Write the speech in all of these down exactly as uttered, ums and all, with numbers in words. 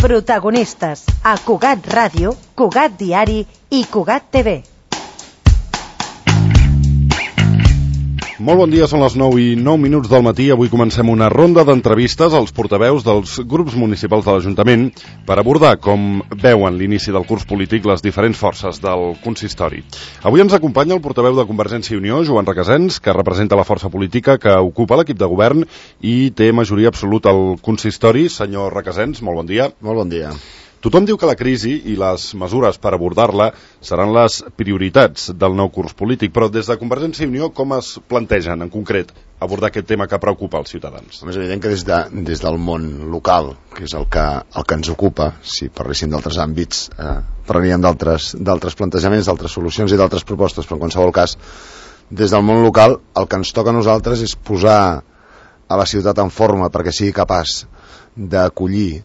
Protagonistes a Cugat Ràdio, Cugat Diari i Cugat T V. Molt bon dia, són les nou i nou minuts del matí. Avui comencem una ronda d'entrevistes als portaveus dels grups municipals de l'Ajuntament per abordar com veuen l'inici del curs polític les diferents forces del consistori. Avui ens acompanya el portaveu de Convergència i Unió, Joan Requesens, que representa la força política que ocupa l'equip de govern i té majoria absoluta al consistori. Senyor Requesens, molt bon dia. Molt bon dia. Tothom diu que la crisi i les mesures per abordar-la seran les prioritats del nou curs polític, però des de Convergència i Unió com es plantegen en concret abordar aquest tema que preocupa els ciutadans? És evident que des, de, des del món local, que és el que, el que ens ocupa, si parléssim d'altres àmbits, eh, parlaríem d'altres d'altres plantejaments, d'altres solucions i d'altres propostes, però en qualsevol cas, des del món local, el que ens toca a nosaltres és posar a la ciutat en forma perquè sigui capaç d'acollir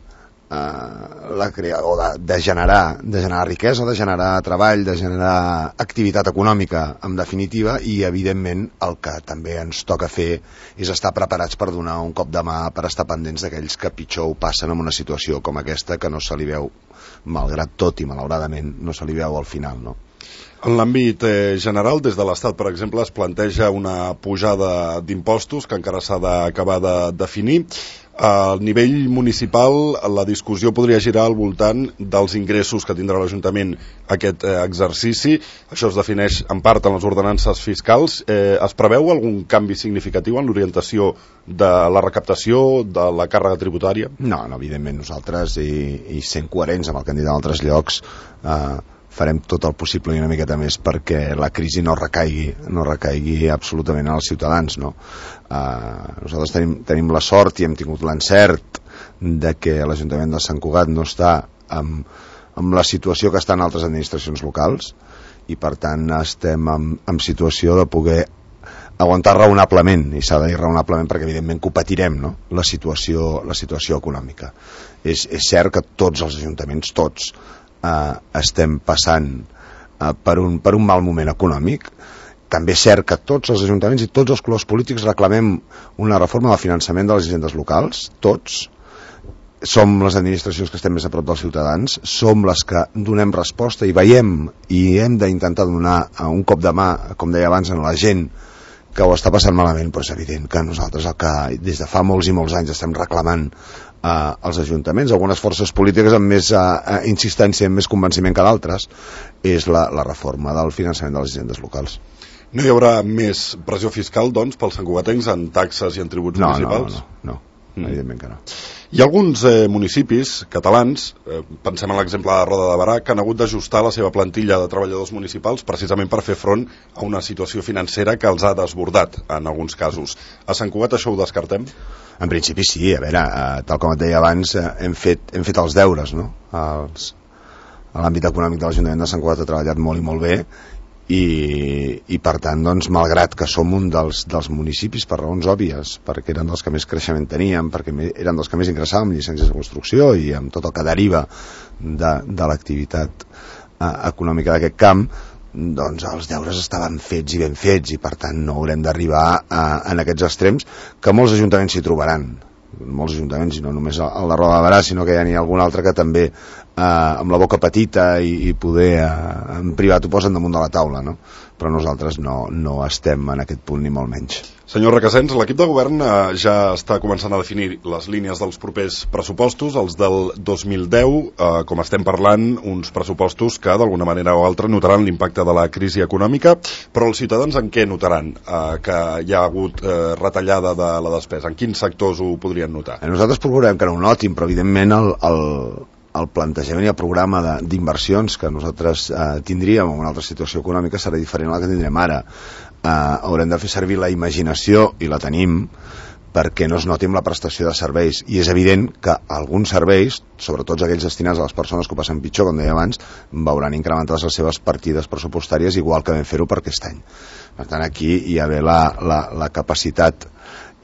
Uh, la crea o de, de generar de generar riquesa, de generar treball, de generar activitat econòmica en definitiva, i evidentment el que també ens toca fer és estar preparats per donar un cop de mà, per estar pendents d'aquells que pitjor ho passen en una situació com aquesta, que no se li veu, malgrat tot i malauradament no se li veu al final, no? En l'àmbit eh, general, des de l'Estat, per exemple, es planteja una pujada d'impostos que encara s'ha d'acabar de definir. A nivell municipal, la discussió podria girar al voltant dels ingressos que tindrà l'Ajuntament aquest eh, exercici. Això es defineix en part en les ordenances fiscals. Eh, es preveu algun canvi significatiu en l'orientació de la recaptació, de la càrrega tributària? No, no, evidentment nosaltres, i, i sent coherents amb el que han dit en altres llocs, eh, farem tot el possible i una miqueta més perquè la crisi no recaigui, no recaigui absolutament als ciutadans, no? Uh, nosaltres tenim, tenim la sort i hem tingut l'encert de que l'Ajuntament de Sant Cugat no està amb, amb la situació que està en altres administracions locals, i per tant estem en, en situació de poder aguantar raonablement, i s'ha de dir raonablement perquè evidentment que ho patirem, no? la, situació, la situació econòmica. És, és cert que tots els ajuntaments, tots, Uh, estem passant uh, per, un, per un mal moment econòmic. També és cert que tots els ajuntaments i tots els colors polítics reclamem una reforma del finançament de les hisendes locals. Tots som les administracions que estem més a prop dels ciutadans, som les que donem resposta i veiem i hem d'intentar donar uh, un cop de mà, com deia abans, a la gent que ho està passant malament, però és evident que nosaltres el que des de fa molts i molts anys estem reclamant eh, als ajuntaments, algunes forces polítiques amb més eh, insistència, amb més convenciment que d'altres, és la, la reforma del finançament de les hisendes locals. No hi haurà més pressió fiscal, doncs, pels santcugatencs en taxes i en tributs no, municipals? No, no, no, no. Mm. Evidentment que no. Hi ha alguns eh, municipis catalans, eh, pensem en l'exemple de Roda de Berà, que han hagut d'ajustar la seva plantilla de treballadors municipals precisament per fer front a una situació financera que els ha desbordat en alguns casos. A Sant Cugat això ho descartem? En principi sí, a veure, eh, tal com et deia abans, eh, hem, fet, hem fet els deures, no? Els, l'àmbit econòmic de l'Ajuntament de Sant Cugat ha treballat molt i molt bé, i, i per tant, doncs, malgrat que som un dels, dels municipis per raons òbvies, perquè eren dels que més creixement teníem, perquè eren dels que més ingressàvem llicències de construcció i amb tot el que deriva de, de l'activitat eh, econòmica d'aquest camp, doncs els deures estaven fets i ben fets, i per tant no haurem d'arribar a, en aquests extrems que molts ajuntaments s'hi trobaran. Molts ajuntaments, i no només el de Roda de Berà, sinó que ja n'hi ha algun altre que també eh, amb la boca petita i, i poder eh, en privat ho posen damunt de la taula, no? Però nosaltres no, no estem en aquest punt ni molt menys. Senyor Requesens, l'equip de govern eh, ja està començant a definir les línies dels propers pressupostos, els del dos mil deu, eh, com estem parlant, uns pressupostos que d'alguna manera o altra notaran l'impacte de la crisi econòmica, però els ciutadans en què notaran eh, que hi ha hagut eh, retallada de la despesa? En quins sectors ho podrien notar? Nosaltres procurem que no ho notin, però evidentment el, el, el plantejament i el programa d'inversions que nosaltres eh, tindríem en una altra situació econòmica serà diferent a la que tindrem ara. Eh, haurem de fer servir la imaginació, i la tenim, perquè no es noti amb la prestació de serveis, i és evident que alguns serveis, sobretot aquells destinats a les persones que ho passen pitjor, com deia abans, veuran incrementades les seves partides pressupostàries igual que vam fer-ho per aquest any. Per tant, aquí hi ha d'haver la, la, la capacitat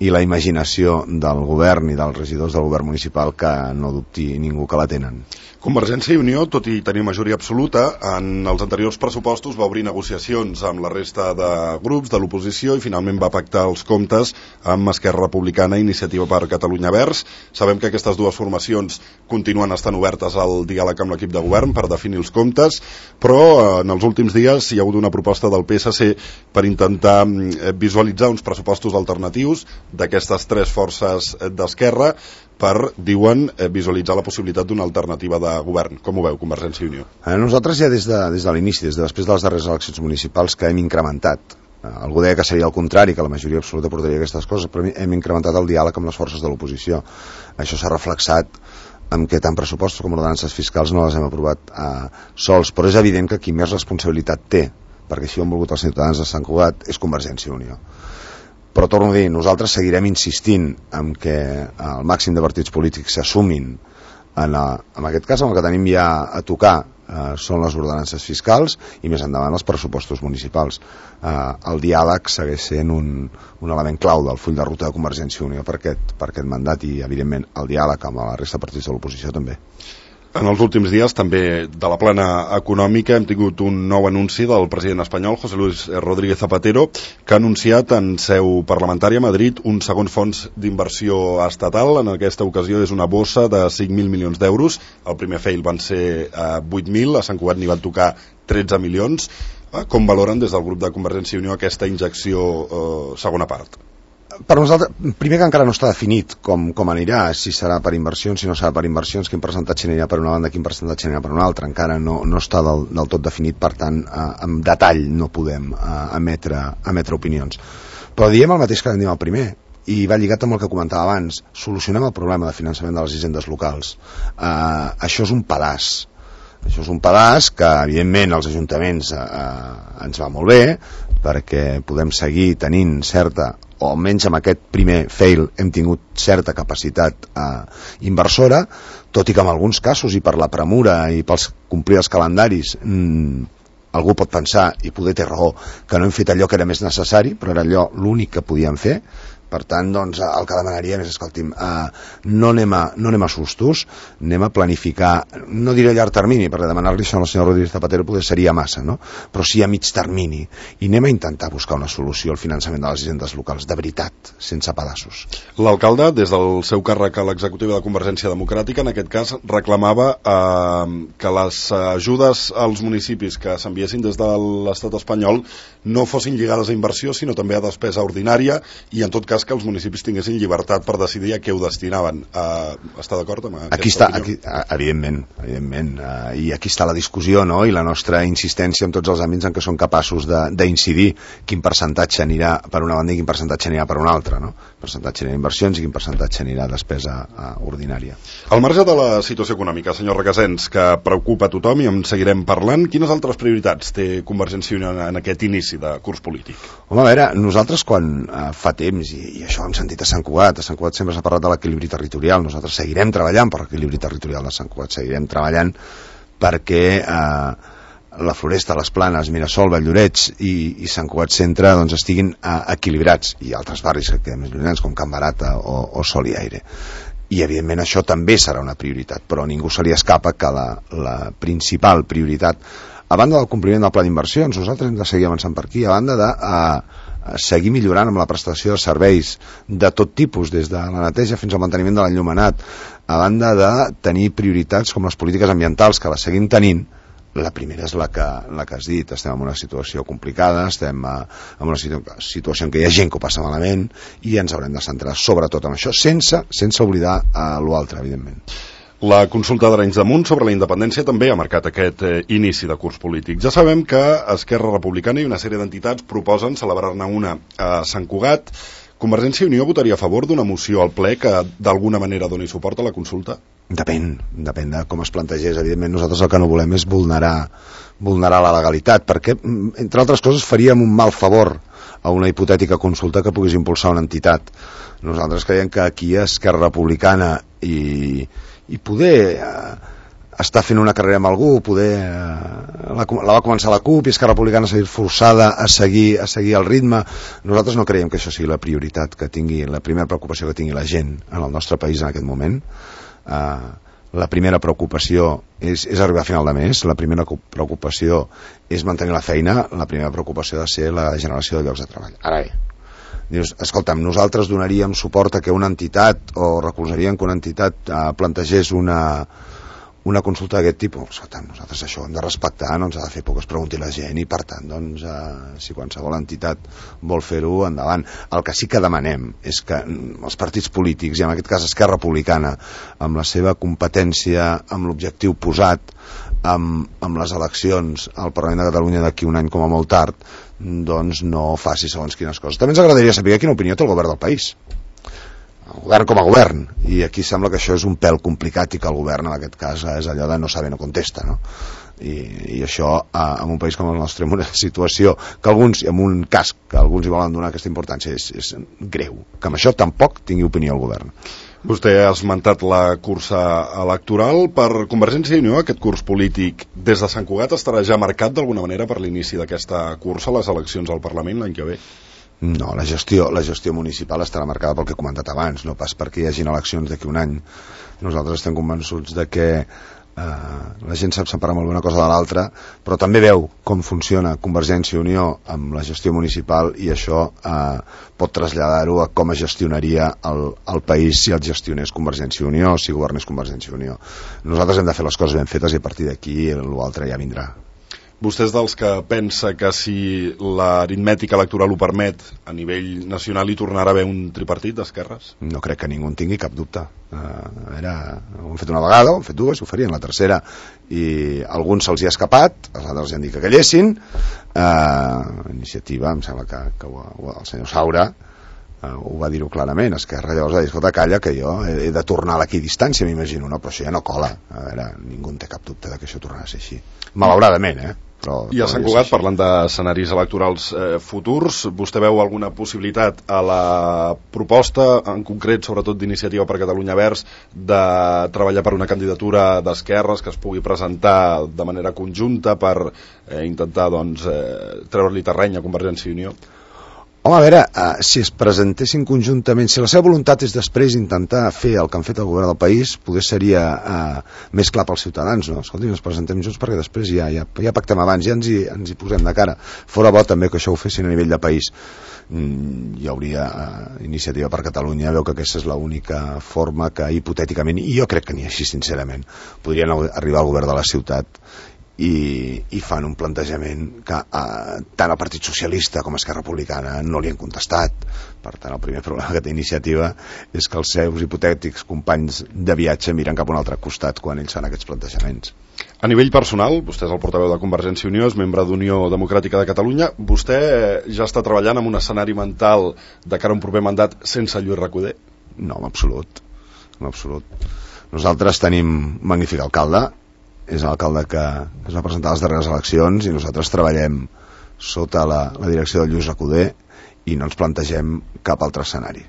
i la imaginació del govern i dels regidors del govern municipal, que no dubti ningú que la tenen. Convergència i Unió, tot i tenir majoria absoluta, en els anteriors pressupostos va obrir negociacions amb la resta de grups de l'oposició i finalment va pactar els comptes amb Esquerra Republicana i Iniciativa per Catalunya Verds. Sabem que aquestes dues formacions continuen estant obertes al diàleg amb l'equip de govern per definir els comptes, però en els últims dies hi ha hagut una proposta del P S C per intentar visualitzar uns pressupostos alternatius d'aquestes tres forces d'Esquerra per, diuen, visualitzar la possibilitat d'una alternativa de govern. Com ho veu, Convergència i Unió? Nosaltres ja des de, des de l'inici, des de després de les darreres eleccions municipals, que hem incrementat, algú deia que seria el contrari, que la majoria absoluta portaria aquestes coses, però hem incrementat el diàleg amb les forces de l'oposició. Això s'ha reflexat en què tant pressupostos com ordenances fiscals no les hem aprovat eh, sols, però és evident que qui més responsabilitat té, perquè així ho han volgut els ciutadans de Sant Cugat, és Convergència i Unió. Però torno a dir, nosaltres seguirem insistint en que el màxim de partits polítics s'assumin en, a, en aquest cas, en el que tenim ja a tocar eh, són les ordenances fiscals i més endavant els pressupostos municipals. Eh, el diàleg segueix sent un, un element clau del full de ruta de Convergència i Unió per aquest, per aquest mandat i evidentment el diàleg amb la resta de partits de l'oposició també. En els últims dies, també de la plana econòmica, hem tingut un nou anunci del president espanyol, José Luis Rodríguez Zapatero, que ha anunciat en seu parlamentària a Madrid un segon fons d'inversió estatal. En aquesta ocasió és una bossa de cinc mil milions d'euros. El primer fail van ser eh, vuit mil, a Sant Cugat n'hi van tocar tretze milions. Eh, com valoren des del grup de Convergència i Unió aquesta injecció eh, segona part? Per nosaltres, primer que encara no està definit com, com anirà, si serà per inversions, si no serà per inversions, quin percentatge anirà per una banda, quin percentatge anirà per una altra, encara no, no està del, del tot definit, per tant, eh, en detall no podem eh, emetre, emetre opinions. Però diem el mateix que vam dir el primer, i va lligat amb el que comentava abans, solucionem el problema de finançament de les hisendes locals. Eh, això és un pedaç. Això és un pedaç que, evidentment, als ajuntaments eh, ens va molt bé, perquè podem seguir tenint certa, o almenys amb aquest primer fail hem tingut certa capacitat eh, inversora, tot i que en alguns casos, i per la premura i pels complir els calendaris, mmm, algú pot pensar, i poder té raó, que no hem fet allò que era més necessari, però era allò l'únic que podíem fer. Per tant, doncs, el que demanaríem és, escolti'm, eh, no, anem a, no anem a sustos, anem a planificar, no diré a llarg termini, perquè demanar-li això al senyor Rodríguez Zapatero potser seria massa, no? Però sí a mig termini, i anem a intentar buscar una solució al finançament de les hisendes locals, de veritat, sense pedaços. L'alcalde, des del seu càrrec a l'executiva de Convergència Democràtica, en aquest cas, reclamava eh, que les ajudes als municipis que s'enviessin des de l'estat espanyol no fossin lligades a inversió, sinó també a despesa ordinària, i en tot cas que els municipis tinguessin llibertat per decidir a què ho destinaven. Uh, està d'acord amb aquesta aquí està, opinió? Aquí, evidentment, evidentment. Uh, i aquí està la discussió, no? I la nostra insistència en tots els àmbits en què són capaços d'incidir quin percentatge anirà per una banda i quin percentatge anirà per una altra, no? Percentatge anirà a inversions i quin percentatge anirà a despesa uh, ordinària. Al marge de la situació econòmica, senyor Requesens, que preocupa a tothom i en seguirem parlant, quines altres prioritats té Convergència i Unió en aquest inici de curs polític? Home, a veure, nosaltres quan uh, fa temps, i, i això hem sentit a Sant Cugat, a Sant Cugat sempre s'ha parlat de l'equilibri territorial, nosaltres seguirem treballant per l'equilibri territorial de Sant Cugat, seguirem treballant perquè eh, la Floresta, les Planes, Mirasol, Valldoreix i, i Sant Cugat Centre doncs, estiguin eh, equilibrats, i altres barris que queden més llunyans com Can Barata o, o Sol i Aire. I evidentment això també serà una prioritat, però ningú se li escapa que la, la principal prioritat, a banda del compliment del pla d'inversions, nosaltres hem de seguir avançant per aquí, a banda de eh, seguir millorant amb la prestació de serveis de tot tipus, des de la neteja fins al manteniment de l'enllumenat, a banda de tenir prioritats com les polítiques ambientals, que les seguim tenint. La primera és la que, la que has dit, estem en una situació complicada, estem a, en una situ situació en què hi ha gent que ho passa malament i ens haurem de centrar sobretot en això, sense, sense oblidar uh, l'altre, evidentment. La consulta d'Arenys de Munt sobre la independència també ha marcat aquest eh, inici de curs polític. Ja sabem que Esquerra Republicana i una sèrie d'entitats proposen celebrar-ne una a Sant Cugat. Convergència i Unió votaria a favor d'una moció al ple que d'alguna manera doni suport a la consulta? Depèn, depèn de com es plantegés. Evidentment nosaltres el que no volem és vulnerar, vulnerar la legalitat, perquè, entre altres coses, faríem un mal favor a una hipotètica consulta que pogués impulsar una entitat. Nosaltres creiem que aquí Esquerra Republicana i, i poder eh, està fent una carrera amb algú, poder eh, la, la va començar la CUP i Esquerra Republicana s'ha vist forçada a seguir, a seguir el ritme. Nosaltres no creiem que això sigui la prioritat que tingui, la primera preocupació que tingui la gent en el nostre país en aquest moment. Eh, la primera preocupació és, és arribar a final de mes, la primera preocupació és mantenir la feina, la primera preocupació ha de ser la generació de llocs de treball. Ara bé, dius, escolta'm, nosaltres donaríem suport a que una entitat, o recolzaríem que una entitat eh, plantegés una, una consulta d'aquest tipus. Escolta'm, nosaltres això hem de respectar, no ens ha de fer por que es pregunti la gent i, per tant, doncs, eh, si qualsevol entitat vol fer-ho, endavant. El que sí que demanem és que els partits polítics, i en aquest cas Esquerra Republicana, amb la seva competència, amb l'objectiu posat, amb, amb les eleccions al Parlament de Catalunya d'aquí un any com a molt tard, doncs no faci segons quines coses. També ens agradaria saber quina opinió té el govern del país, el govern com a govern, i aquí sembla que això és un pèl complicat i que el govern en aquest cas és allò de no saber, no contesta, no? I, i això en un país com el nostre, en una situació que alguns, en un cas que alguns hi volen donar aquesta importància, és, és greu que amb això tampoc tingui opinió el govern. Vostè ha esmentat la cursa electoral. Per Convergència i Unió, aquest curs polític des de Sant Cugat estarà ja marcat d'alguna manera per l'inici d'aquesta cursa, les eleccions al Parlament l'any que ve? No, la gestió, la gestió municipal estarà marcada pel que he comentat abans, no pas perquè hi hagin eleccions d'aquí un any. Nosaltres estem convençuts de que eh, la gent sap separar molt bé una cosa de l'altra, però també veu com funciona Convergència i Unió amb la gestió municipal, i això eh, pot traslladar-ho a com es gestionaria el, el país si el gestionés Convergència i Unió, si governés Convergència i Unió. Nosaltres hem de fer les coses ben fetes i a partir d'aquí l'altre ja vindrà. Vostè és dels que pensa que si l'aritmètica electoral ho permet, a nivell nacional hi tornarà a haver un tripartit d'esquerres? No crec que ningú en tingui cap dubte. Uh, era, ho hem fet una vegada, ho hem fet dues, ho farien la tercera, i a alguns se'ls hi ha escapat, els altres ja han dit que callessin. Uh, iniciativa, em sembla que, que ho, ho, el senyor Saura uh, ho va dir-ho clarament. Esquerra llavors va dir, escolta, calla, que jo he, he de tornar a l'equidistància, m'imagino, no? Però això ja no cola. A veure, ningú en té cap dubte de que això tornarà a ser així. Malauradament, eh? Però, I a Sant Cugat, parlant d'escenaris electorals eh, futurs, vostè veu alguna possibilitat a la proposta, en concret, sobretot d'Iniciativa per Catalunya Verds, de treballar per una candidatura d'esquerres que es pugui presentar de manera conjunta per eh, intentar doncs, eh, treure-li terreny a Convergència i Unió? Home, a veure, uh, si es presentessin conjuntament, si la seva voluntat és després intentar fer el que han fet el govern del país, potser seria uh, més clar pels ciutadans, no? Escolti, ens presentem junts perquè després ja, ja, ja pactem abans, ja ens hi, ens hi posem de cara. Fora bo també que això ho fessin a nivell de país. Mm, hi hauria uh, Iniciativa per Catalunya, veu que aquesta és l'única forma que hipotèticament, i jo crec que n'hi ha així sincerament, podrien arribar al govern de la ciutat i, i fan un plantejament que eh, tant el Partit Socialista com Esquerra Republicana no li han contestat. Per tant, el primer problema que té Iniciativa és que els seus hipotètics companys de viatge miren cap a un altre costat quan ells fan aquests plantejaments. A nivell personal, vostè és el portaveu de Convergència i Unió, és membre d'Unió Democràtica de Catalunya, vostè ja està treballant en un escenari mental de cara a un proper mandat sense Lluís Recoder? No, en absolut, en absolut. Nosaltres tenim un magnífic alcalde, és l'alcalde que es va presentar a les darreres eleccions, i nosaltres treballem sota la, la direcció de Lluís Recoder i no ens plantegem cap altre escenari.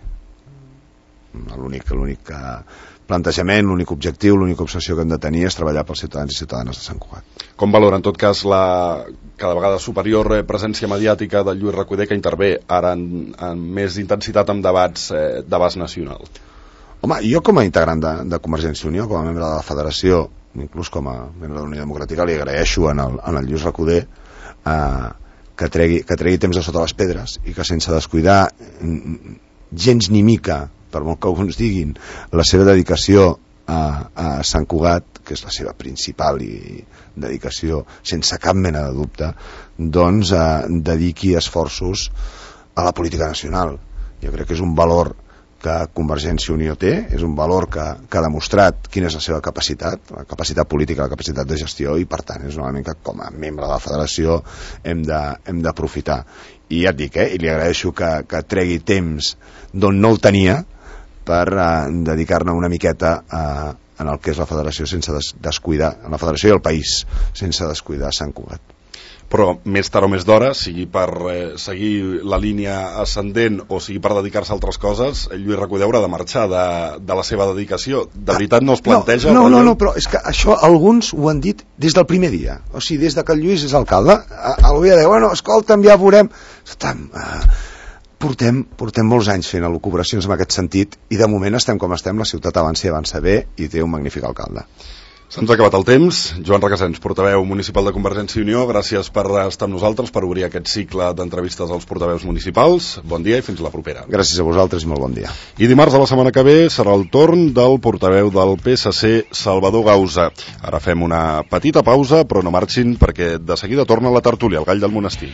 L'únic, l'únic plantejament, l'únic objectiu, l'única obsessió que hem de tenir és treballar pels ciutadans i ciutadanes de Sant Cugat. Com valora en tot cas la cada vegada superior presència mediàtica de Lluís Recoder, que intervé ara en, en més intensitat amb debats eh, d'abast nacional? Home, jo com a integrant de, de Convergència i Unió, com a membre de la federació, inclús com a membre de la Unió Democràtica, li agraeixo en el, en el Lluís Recoder eh, que, tregui, que tregui temps de sota les pedres i que sense descuidar gens ni mica, per molt que alguns diguin, la seva dedicació a, a Sant Cugat, que és la seva principal i dedicació sense cap mena de dubte, doncs eh, dediqui esforços a la política nacional. Jo crec que és un valor que Convergència i Unió té, és un valor que, que ha demostrat quina és la seva capacitat, la capacitat política, la capacitat de gestió, i per tant és un element que com a membre de la federació hem de, hem d'aprofitar. I ja et dic, eh, i li agraeixo que, que tregui temps d'on no el tenia per eh, dedicar-ne una miqueta a, en el que és la federació sense des, descuidar, la federació i el país sense descuidar Sant Cugat. però més tard o més d'hora, sigui per eh, seguir la línia ascendent o sigui per dedicar-se a altres coses, Lluís Recoder haurà de marxar de, de la seva dedicació. De veritat no es planteja? No, no, no, no, però és que això alguns ho han dit des del primer dia, o sigui, des de que el Lluís és alcalde, algú ja deia, bueno, escolta'm, ja veurem... Estam, uh, portem, portem molts anys fent elucubracions en aquest sentit i de moment estem com estem, la ciutat avança i avança bé i té un magnífic alcalde. Se'ns ha acabat el temps. Joan Requesens, portaveu municipal de Convergència i Unió, gràcies per estar amb nosaltres, per obrir aquest cicle d'entrevistes als portaveus municipals. Bon dia i fins la propera. Gràcies a vosaltres i molt bon dia. I dimarts de la setmana que ve serà el torn del portaveu del P S C, Salvador Gausa. Ara fem una petita pausa, però no marxin perquè de seguida torna la tertúlia, el Gall del Monestir.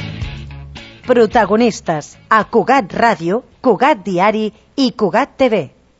Protagonistes a Cugat Ràdio, Cugat Diari i Cugat T V.